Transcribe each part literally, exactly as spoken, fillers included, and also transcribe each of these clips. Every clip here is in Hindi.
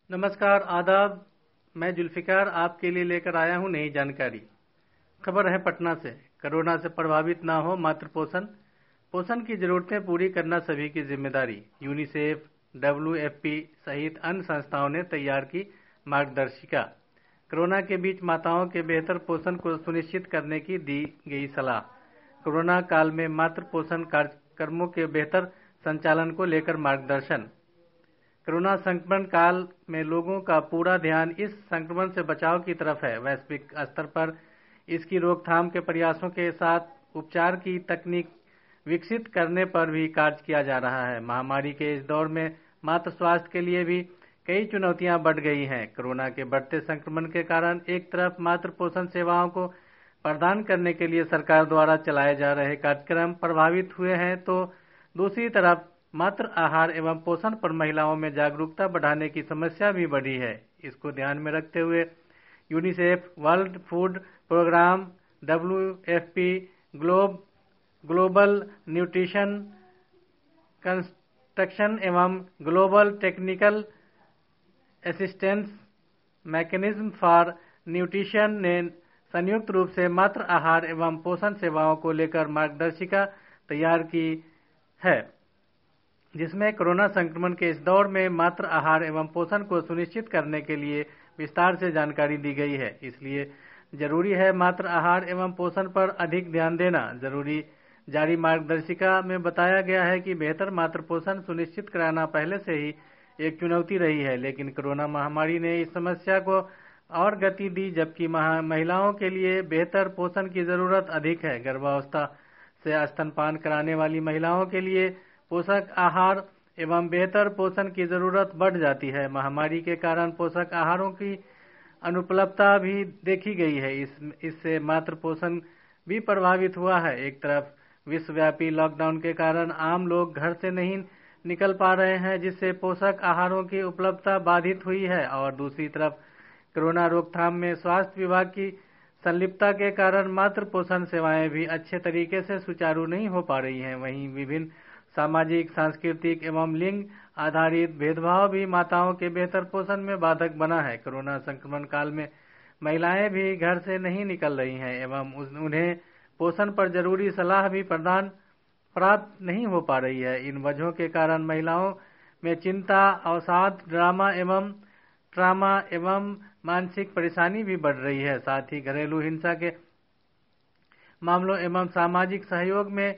नमस्कार, आदाब। मैं जुल्फिकार आपके लिए लेकर आया हूं नई जानकारी। खबर है पटना से। कोरोना से प्रभावित ना हो मातृ पोषण पोषण की जरूरतें पूरी करना सभी की जिम्मेदारी। यूनिसेफ, डब्ल्यू एफ पी सहित अन्य संस्थाओं ने तैयार की मार्गदर्शिका। कोरोना के बीच माताओं के बेहतर पोषण को सुनिश्चित करने की दी गई सलाह। कोरोना काल में मातृ पोषण कार्यक्रमों के बेहतर संचालन को लेकर मार्गदर्शन। कोरोना संक्रमण काल में लोगों का पूरा ध्यान इस संक्रमण से बचाव की तरफ है। वैश्विक स्तर पर इसकी रोकथाम के प्रयासों के साथ उपचार की तकनीक विकसित करने पर भी कार्य किया जा रहा है। महामारी के इस दौर में मातृ स्वास्थ्य के लिए भी कई चुनौतियां बढ़ गई हैं। कोरोना के बढ़ते संक्रमण के कारण एक तरफ मातृ पोषण सेवाओं को प्रदान करने के लिए सरकार द्वारा चलाए जा रहे कार्यक्रम प्रभावित हुए हैं, तो दूसरी तरफ मातृ आहार एवं पोषण पर महिलाओं में जागरूकता बढ़ाने की समस्या भी बढ़ी है। इसको ध्यान में रखते हुए UNICEF, world food programme, W F P, globe global nutrition construction एवं global technical assistance mechanism for nutrition ने संयुक्त रूप से मातृ आहार एवं पोषण सेवाओं को लेकर मार्गदर्शिका तैयार की है, जिसमें कोरोना संक्रमण के इस दौर में मातृ आहार एवं पोषण को सुनिश्चित करने के लिए विस्तार से जानकारी दी गई है। इसलिए जरूरी है मातृ आहार एवं पोषण पर अधिक ध्यान देना जरूरी। जारी मार्गदर्शिका में बताया गया है कि बेहतर मातृ पोषण सुनिश्चित कराना पहले से ही एक चुनौती रही है, लेकिन कोरोना महामारी ने इस समस्या को और गति दी, जबकि महिलाओं के लिए बेहतर पोषण की जरूरत अधिक है। गर्भावस्था से स्तनपान कराने वाली महिलाओं के लिए पोषक आहार एवं बेहतर पोषण की जरूरत बढ़ जाती है। महामारी के कारण पोषक आहारों की अनुपलब्धता भी देखी गई है। इस इससे मातृ पोषण भी प्रभावित हुआ है। एक तरफ विश्वव्यापी लॉकडाउन के कारण आम लोग घर से नहीं निकल पा रहे हैं, जिससे पोषक आहारों की उपलब्धता बाधित हुई है, और दूसरी तरफ कोरोना रोकथाम में स्वास्थ्य विभाग की संलिप्तता के कारण मातृ पोषण सेवाएं भी अच्छे तरीके से सुचारू नहीं हो पा रही हैं। वहीं विभिन्न सामाजिक, सांस्कृतिक एवं लिंग आधारित भेदभाव भी माताओं के बेहतर पोषण में बाधक बना है। कोरोना संक्रमण काल में महिलाएं भी घर से नहीं निकल रही हैं एवं उन्हें पोषण पर जरूरी सलाह भी प्रदान प्राप्त नहीं हो पा रही है। इन वजहों के कारण महिलाओं में चिंता, अवसाद, ड्रामा एवं ट्रामा एवं मानसिक परेशानी भी बढ़ रही है। साथ ही घरेलू हिंसा के मामलों एवं सामाजिक सहयोग में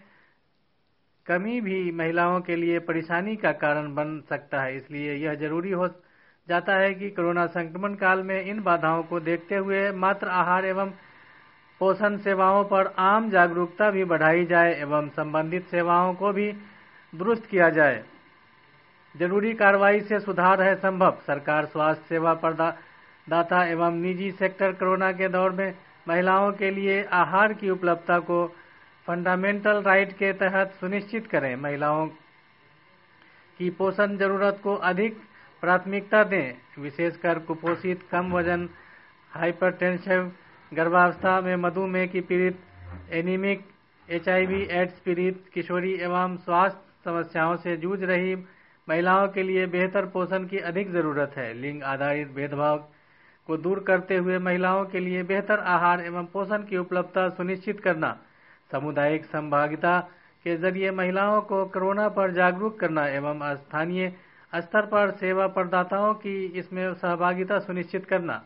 कमी भी महिलाओं के लिए परेशानी का कारण बन सकता है। इसलिए यह जरूरी हो जाता है कि कोरोना संक्रमण काल में इन बाधाओं को देखते हुए मातृ आहार एवं पोषण सेवाओं पर आम जागरूकता भी बढ़ाई जाए एवं संबंधित सेवाओं को भी दुरुस्त किया जाए। जरूरी कार्रवाई से सुधार है संभव। सरकार, स्वास्थ्य सेवा प्रदाता एवं निजी सेक्टर कोरोना के दौर में महिलाओं के लिए आहार की उपलब्धता को फंडामेंटल राइट के तहत सुनिश्चित करें। महिलाओं की पोषण जरूरत को अधिक प्राथमिकता दें, विशेषकर कुपोषित, कम वजन, हाइपरटेंसिव, गर्भावस्था में मधुमेह की पीड़ित, anaemic, H I V AIDS पीड़ित किशोरी एवं स्वास्थ्य समस्याओं से जूझ रही महिलाओं के लिए बेहतर पोषण की अधिक जरूरत है। लिंग आधारित भेदभाव को दूर करते हुए महिलाओं के लिए बेहतर आहार एवं पोषण की उपलब्धता सुनिश्चित करना, सामुदायिक सहभागिता के जरिए महिलाओं को कोरोना पर जागरूक करना एवं स्थानीय स्तर पर सेवा प्रदाताओं की इसमें सहभागिता सुनिश्चित करना।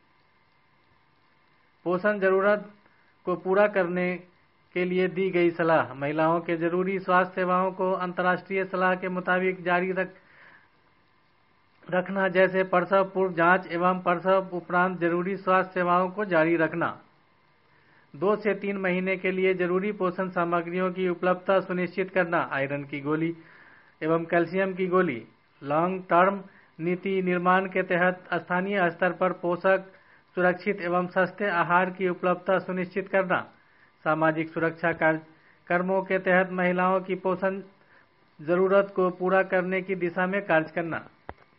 पोषण जरूरत को पूरा करने के लिए दी गई सलाह। महिलाओं के जरूरी स्वास्थ्य सेवाओं को अंतर्राष्ट्रीय सलाह के मुताबिक जारी रख रखना, जैसे प्रसव पूर्व जांच एवं प्रसव उपरांत जरूरी स्वास्थ्य सेवाओं को जारी रखना। दो से तीन महीने के लिए जरूरी पोषण सामग्रियों की उपलब्धता सुनिश्चित करना। आयरन की गोली एवं कैल्शियम की गोली। लॉन्ग टर्म नीति निर्माण के तहत स्थानीय स्तर पर पोषक, सुरक्षित एवं सस्ते आहार की उपलब्धता सुनिश्चित करना। सामाजिक सुरक्षा कार्यक्रमों के तहत महिलाओं की पोषण जरूरत को पूरा करने की दिशा में कार्य करना।